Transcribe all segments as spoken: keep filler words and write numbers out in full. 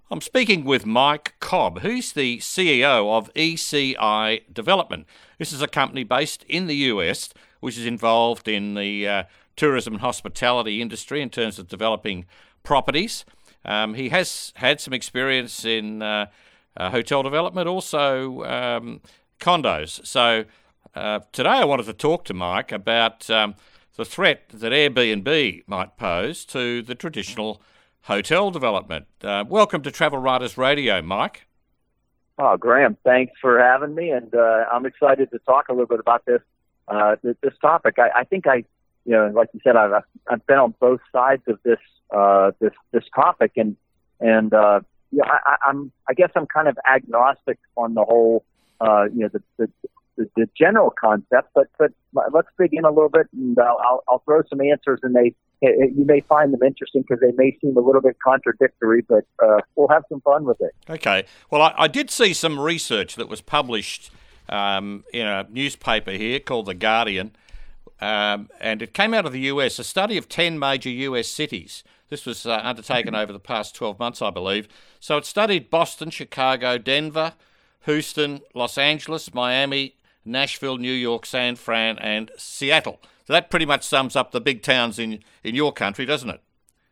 I'm speaking with Mike Cobb, who's the C E O of E C I Development. This is a company based in the U S, which is involved in the uh, tourism and hospitality industry in terms of developing properties. Um, he has had some experience in uh, uh, hotel development, also um, condos. So uh, today I wanted to talk to Mike about um, the threat that Airbnb might pose to the traditional hotel development. Uh, welcome to Travel Writers Radio, Mike. Oh, Graham, thanks for having me, and uh, I'm excited to talk a little bit about this uh, this, this topic. I, I think I, you know, like you said, I've I've been on both sides of this uh, this this topic, and and uh, yeah, I, I'm I guess I'm kind of agnostic on the whole, uh, you know, the, the the the general concept, but but let's dig in a little bit, and uh, I'll I'll throw some answers, and they. You may find them interesting because they may seem a little bit contradictory, but uh, we'll have some fun with it. Okay. Well, I, I did see some research that was published um, in a newspaper here called The Guardian, um, and it came out of the U S, a study of ten major U S cities. This was uh, undertaken over the past twelve months, I believe. So it studied Boston, Chicago, Denver, Houston, Los Angeles, Miami, Nashville, New York, San Fran, and Seattle. So that pretty much sums up the big towns in, in your country, doesn't it?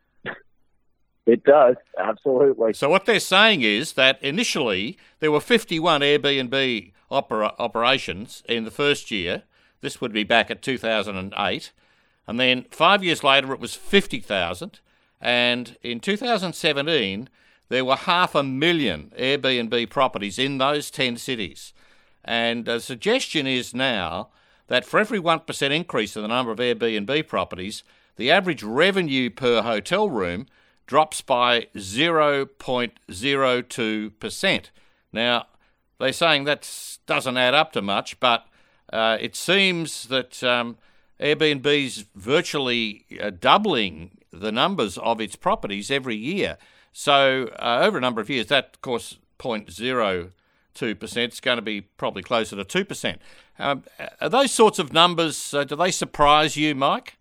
It does, absolutely. So what they're saying is that initially there were fifty-one Airbnb opera, operations in the first year. This would be back at two thousand eight. And then five years later it was fifty thousand. And in two thousand seventeen there were half a million Airbnb properties in those ten cities. And the suggestion is now that for every one percent increase in the number of Airbnb properties, the average revenue per hotel room drops by zero point zero two percent. Now, they're saying that doesn't add up to much, but uh, it seems that um, Airbnb's virtually uh, doubling the numbers of its properties every year. So uh, over a number of years, that, of course, zero point zero two percent is going to be probably closer to two percent. Um, are those sorts of numbers, uh, do they surprise you, Mike?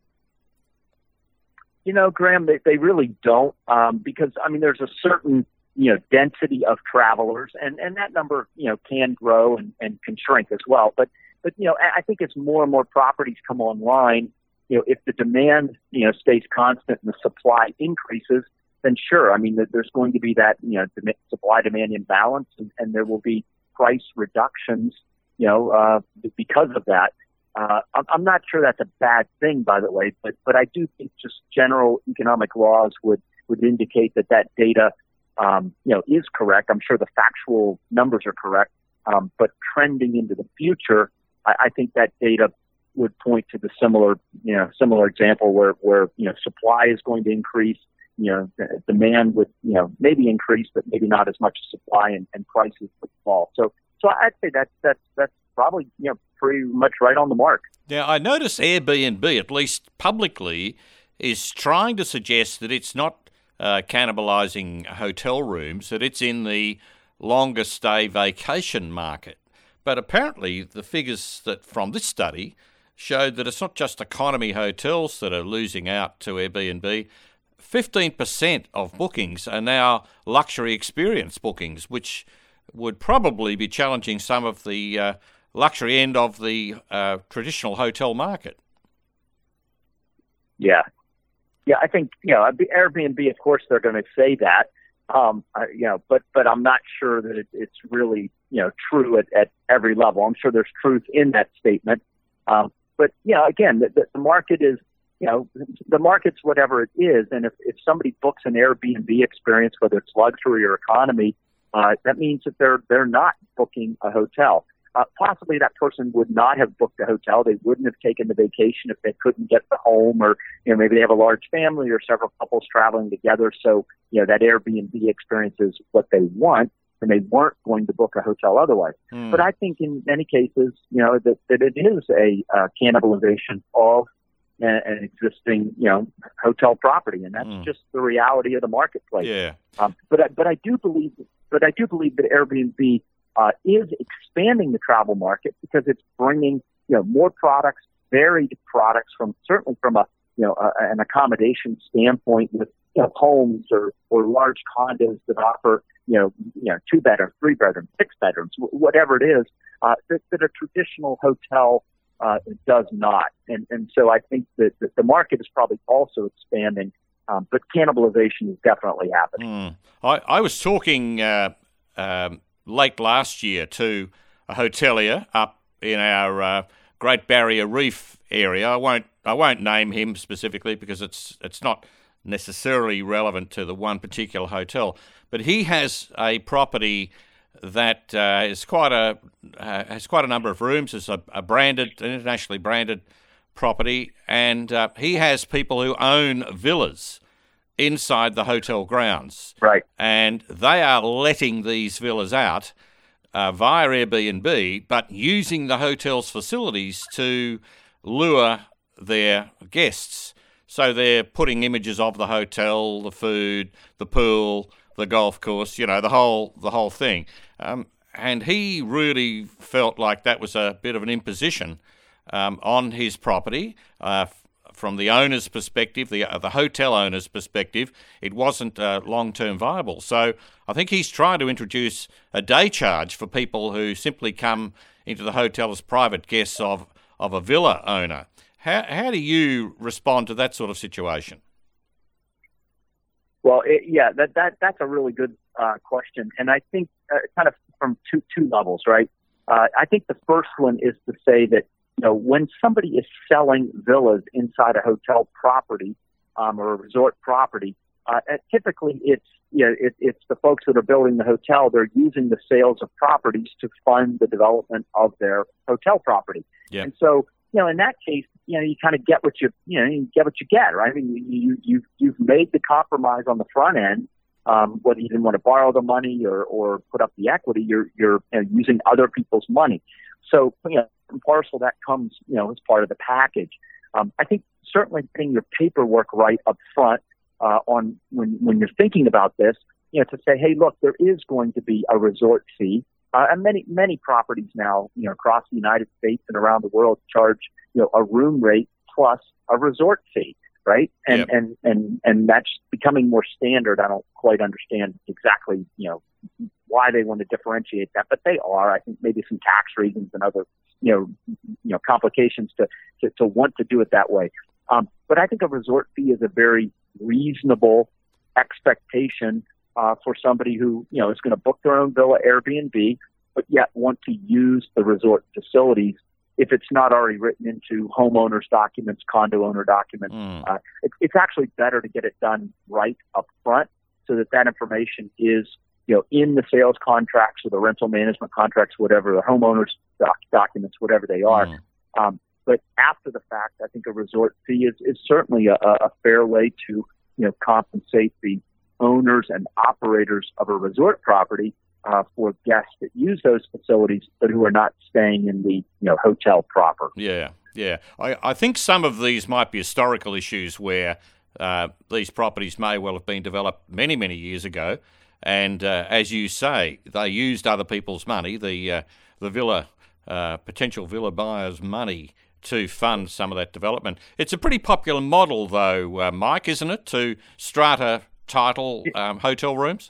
You know, Graham, they, they really don't, um, because, I mean, there's a certain, you know, density of travelers, and, and that number, you know, can grow and, and can shrink as well. But, but, you know, I think as more and more properties come online, you know, if the demand, you know, stays constant and the supply increases, then sure, I mean, there's going to be that, you know, supply-demand imbalance, and, and there will be price reductions, you know, uh, because of that. Uh, I'm not sure that's a bad thing, by the way, but, but I do think just general economic laws would, would indicate that that data, um, you know, is correct. I'm sure the factual numbers are correct, um, but trending into the future, I, I think that data would point to the similar, you know, similar example where, where, you know, supply is going to increase, you know, demand would, you know, maybe increase, but maybe not as much supply, and, and prices would fall. So, so I'd say that's, that's, that's probably, you know, pretty much right on the mark. Now, I notice Airbnb, at least publicly, is trying to suggest that it's not uh, cannibalizing hotel rooms, that it's in the longer stay vacation market. But apparently the figures that from this study showed that it's not just economy hotels that are losing out to Airbnb. fifteen percent of bookings are now luxury experience bookings, which would probably be challenging some of the uh, luxury end of the uh, traditional hotel market. Yeah. Yeah, I think, you know, Airbnb, of course, they're going to say that, um, uh, you know, but, but I'm not sure that it, it's really, you know, true at, at every level. I'm sure there's truth in that statement. Um, but, you know, again, the, the market is, you know, the market's whatever it is. And if, if somebody books an Airbnb experience, whether it's luxury or economy, uh, that means that they're, they're not booking a hotel. Uh, possibly that person would not have booked a hotel. They wouldn't have taken the vacation if they couldn't get the home, or, you know, maybe they have a large family or several couples traveling together. So, you know, that Airbnb experience is what they want, and they weren't going to book a hotel otherwise. Mm. But I think in many cases, you know, that, that it is a uh, cannibalization of an, an existing, you know, hotel property, and that's mm. just the reality of the marketplace. Yeah. Um, but I, but I do believe, but I do believe that Airbnb Uh, is expanding the travel market because it's bringing, you know, more products, varied products from certainly from a, you know, a, an accommodation standpoint with, you know, homes or, or large condos that offer, you know, you know, two bedrooms, three bedrooms, six bedrooms, whatever it is, uh, that, that a traditional hotel uh, does not. And, and so I think that, that the market is probably also expanding, um, but cannibalization is definitely happening. Mm. I, I was talking uh, um, late last year to a hotelier up in our uh, Great Barrier Reef area. I won't I won't name him specifically because it's it's not necessarily relevant to the one particular hotel, but he has a property that uh, is quite a uh, has quite a number of rooms. It's a, a branded, internationally branded property, and uh, he has people who own villas inside the hotel grounds, right? And they are letting these villas out uh, via Airbnb, but using the hotel's facilities to lure their guests. So they're putting images of the hotel, the food, the pool, the golf course, you know, the whole the whole thing. Um, and he really felt like that was a bit of an imposition um, on his property. Uh, from the owner's perspective, the uh, the hotel owner's perspective, it wasn't uh, long-term viable. So I think he's trying to introduce a day charge for people who simply come into the hotel as private guests of, of a villa owner. How how do you respond to that sort of situation? Well, it, yeah, that that that's a really good uh, question, and I think uh, kind of from two two levels, right? Uh, I think the first one is to say that, you know, when somebody is selling villas inside a hotel property um, or a resort property, uh, typically it's you know it, it's the folks that are building the hotel. They're using the sales of properties to fund the development of their hotel property, yeah. And so, you know, in that case, you know, you kind of get what you, you know, you get what you get, right? I mean, you, you, you've, you've made the compromise on the front end, um, whether you didn't want to borrow the money or, or put up the equity, you're, you're you know, using other people's money. So, you know, from parcel that comes, you know, as part of the package. Um, I think certainly getting your paperwork right up front, uh, on when, when you're thinking about this, you know, to say, hey, look, there is going to be a resort fee. Uh, and many, many properties now, you know, across the United States and around the world charge, you know, a room rate plus a resort fee, right? And, yep. and, and, and that's becoming more standard. I don't quite understand exactly, you know, why they want to differentiate that, but they are. I think maybe some tax reasons and other, you know, you know, complications to, to, to want to do it that way. Um, but I think a resort fee is a very reasonable expectation Uh, for somebody who, you know, is going to book their own villa Airbnb, but yet want to use the resort facilities if it's not already written into homeowners documents, condo owner documents. Mm. Uh, it, it's actually better to get it done right up front so that that information is, you know, in the sales contracts or the rental management contracts, whatever, the homeowners doc- documents, whatever they are. Mm. Um, but after the fact, I think a resort fee is, is certainly a, a fair way to, you know, compensate the owners and operators of a resort property uh, for guests that use those facilities, but who are not staying in the, you know, hotel proper. Yeah, yeah. I, I think some of these might be historical issues where uh, these properties may well have been developed many, many years ago, and uh, as you say, they used other people's money, the uh, the villa uh, potential villa buyers' money, to fund some of that development. It's a pretty popular model, though, uh, Mike, isn't it, to strata title um, hotel rooms?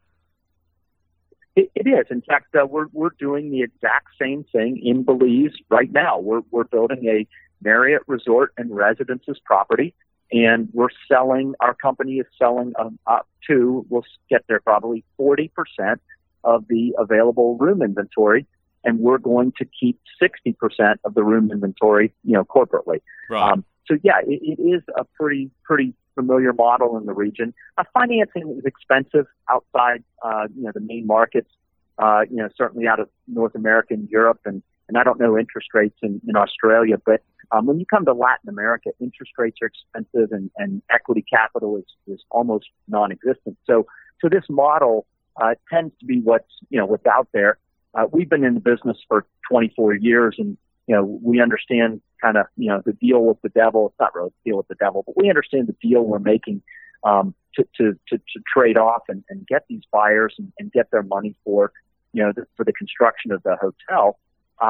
It, it is. In fact, uh, we're we're doing the exact same thing in Belize right now. We're we're building a Marriott Resort and Residences property, and we're selling. Our company is selling um, up to. We'll get there probably forty percent of the available room inventory, and we're going to keep sixty percent of the room inventory, you know, corporately. Right. Um, so yeah, it, it is a pretty pretty. familiar model in the region. Uh, financing is expensive outside, uh, you know, the main markets, uh, you know, certainly out of North America and Europe, and, and I don't know interest rates in, in Australia, but um, when you come to Latin America, interest rates are expensive and, and equity capital is, is almost non-existent. So, so this model uh, tends to be what's, you know, what's out there. Uh, we've been in the business for twenty-four years, and you know, we understand kind of, you know, the deal with the devil. It's not really the deal with the devil, but we understand the deal we're making um, to, to, to, to trade off and, and get these buyers and, and get their money for, you know, the, for the construction of the hotel. Um,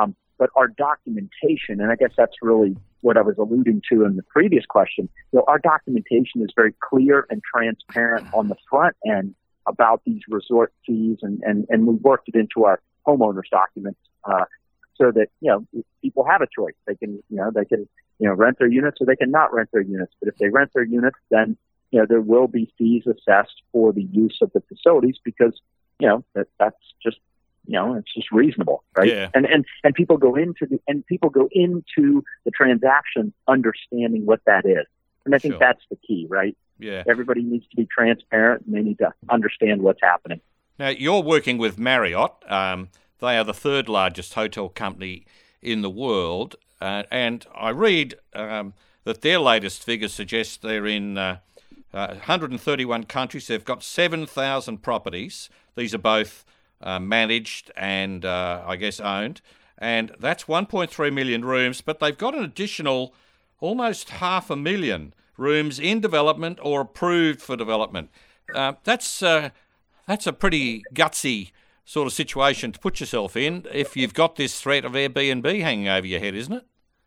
but our documentation, and I guess that's really what I was alluding to in the previous question, you know, our documentation is very clear and transparent on the front end about these resort fees, and, and, and we worked it into our homeowners documents uh, so that, you know, people have a choice. They can, you know, they can, you know, rent their units or they can not rent their units. But if they rent their units, then, you know, there will be fees assessed for the use of the facilities because, you know, that, that's just, you know, it's just reasonable, right? Yeah. And and and people go into the and people go into the transaction understanding what that is, and I think Sure. that's the key, right? Yeah. Everybody needs to be transparent, and they need to understand what's happening. Now, you're working with Marriott. Um, they are the third largest hotel company in the world, uh, and I read um, that their latest figures suggest they're in uh, uh, one hundred thirty-one countries. They've got seven thousand properties. These are both uh, managed and, uh, I guess, owned. And that's one point three million rooms, but they've got an additional almost half a million rooms in development or approved for development. Uh, that's uh, that's a pretty gutsy sort of situation to put yourself in if you've got this threat of Airbnb hanging over your head, isn't it?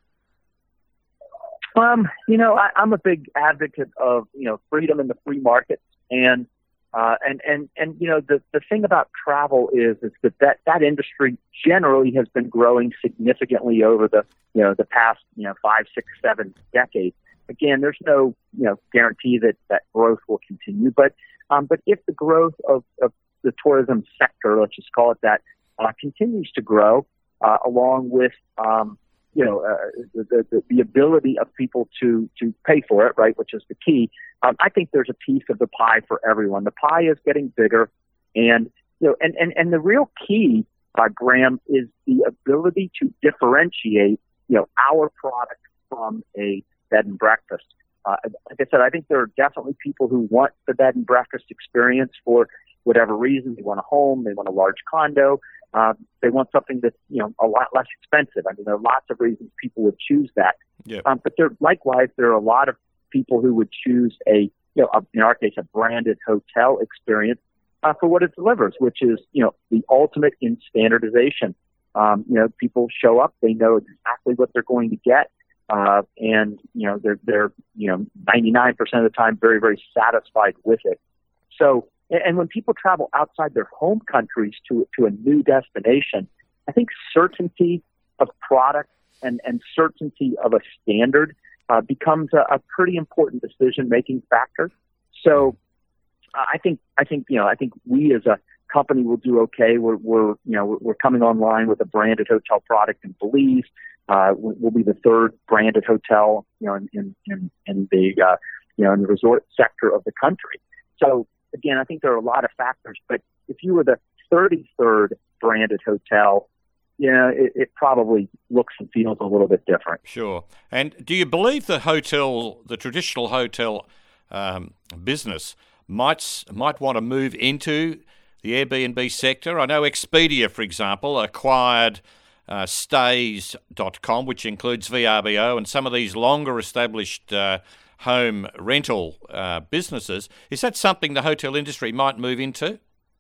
Um, you know, I, I'm a big advocate of, you know, freedom in the free market. And, uh, and, and, and, you know, the, the thing about travel is, is that, that that industry generally has been growing significantly over the, you know, the past, you know, five, six, seven decades. Again, there's no, you know, guarantee that that growth will continue. But, um, but if the growth of, of the tourism sector, let's just call it that, uh, continues to grow, uh, along with, um, you know, uh, the, the, the ability of people to, to pay for it, right, which is the key. Um, I think there's a piece of the pie for everyone. The pie is getting bigger. And, you know, and, and, and the real key, uh, Graham, is the ability to differentiate, you know, our product from a bed and breakfast. Uh, like I said, I think there are definitely people who want the bed and breakfast experience for whatever reason. They want a home, they want a large condo. Uh, they want something that's, you know, a lot less expensive. I mean, there are lots of reasons people would choose that. Yep. Um, but there, likewise, there are a lot of people who would choose a, you know, a, in our case, a branded hotel experience uh, for what it delivers, which is, you know, the ultimate in standardization. Um, you know, people show up, they know exactly what they're going to get, uh, and you know, they're they're you know, ninety-nine percent of the time very very satisfied with it. So. And when people travel outside their home countries to to a new destination, I think certainty of product and, and certainty of a standard uh, becomes a, a pretty important decision-making factor. So uh, I think I think you know I think we as a company will do okay. We're we're you know we're coming online with a branded hotel product in Belize. Uh, we'll be the third branded hotel, you know, in in in, in the uh, you know in the resort sector of the country. So. Again, I think there are a lot of factors, but if you were the thirty-third branded hotel, you know, it, it probably looks and feels a little bit different. Sure. And do you believe the hotel, the traditional hotel um, business might might want to move into the Airbnb sector? I know Expedia, for example, acquired uh, stays dot com, which includes V R B O and some of these longer established uh, home rental uh, businesses. Is that something the hotel industry might move into?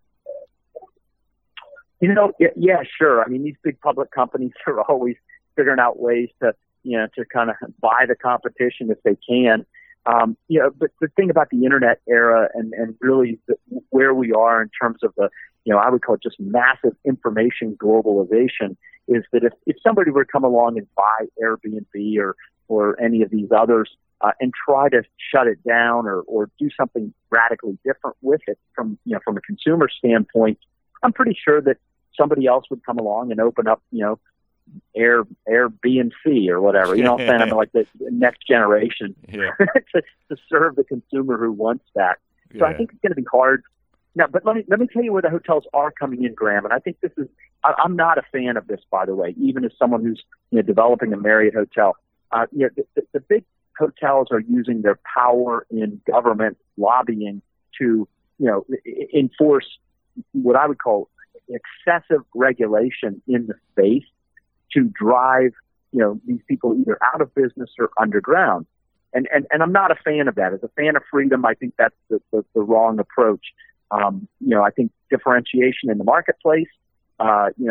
You know, yeah, sure. I mean, these big public companies are always figuring out ways to, you know, to kind of buy the competition if they can. Um, you know, but the thing about the internet era and, and really the, where we are in terms of the, you know, I would call it just massive information globalization is that if, if somebody were to come along and buy Airbnb or, or any of these others, Uh, and try to shut it down or, or do something radically different with it from, you know, from a consumer standpoint, I'm pretty sure that somebody else would come along and open up, you know, Air Airbnb or whatever. You know what I'm saying? I mean, like the, the next generation yeah. to, to serve the consumer who wants that. So yeah. I think it's going to be hard. Now, but let me let me tell you where the hotels are coming in, Graham. And I think this is I, I'm not a fan of this, by the way, even as someone who's, you know, developing a Marriott hotel. Uh, you know, the, the, the big hotels are using their power in government lobbying to, you know, enforce what I would call excessive regulation in the space to drive, you know, these people either out of business or underground. And, and, and I'm not a fan of that. As a fan of freedom, I think that's the, the, the wrong approach. Um, you know, I think differentiation in the marketplace, uh, you know,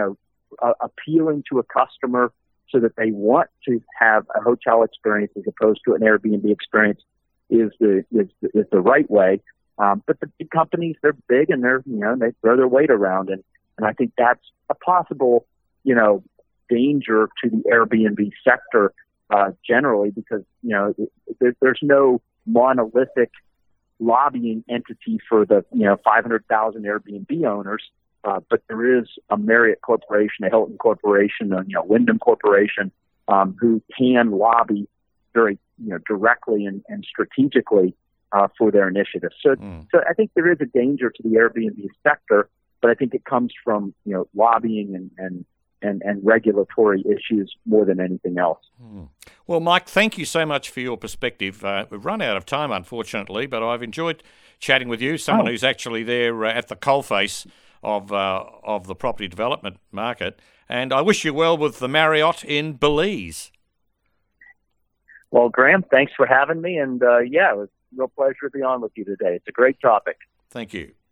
uh, appealing to a customer so that they want to have a hotel experience as opposed to an Airbnb experience is the is the, is the right way. Um, but the big companies, they're big and they're you know they throw their weight around, and and I think that's a possible you know danger to the Airbnb sector uh, generally, because you know there, there's no monolithic lobbying entity for the you know five hundred thousand Airbnb owners. Uh, but there is a Marriott Corporation, a Hilton Corporation, a you know, Wyndham Corporation, um, who can lobby very you know directly and, and strategically uh, for their initiatives. So, mm. so I think there is a danger to the Airbnb sector, but I think it comes from you know lobbying and and, and, and regulatory issues more than anything else. Mm. Well, Mike, thank you so much for your perspective. Uh, we've run out of time, unfortunately, but I've enjoyed chatting with you, someone oh. who's actually there uh, at the coalface of uh, of the property development market. And I wish you well with the Marriott in Belize. Well, Graham, thanks for having me. And uh, yeah, it was a real pleasure to be on with you today. It's a great topic. Thank you.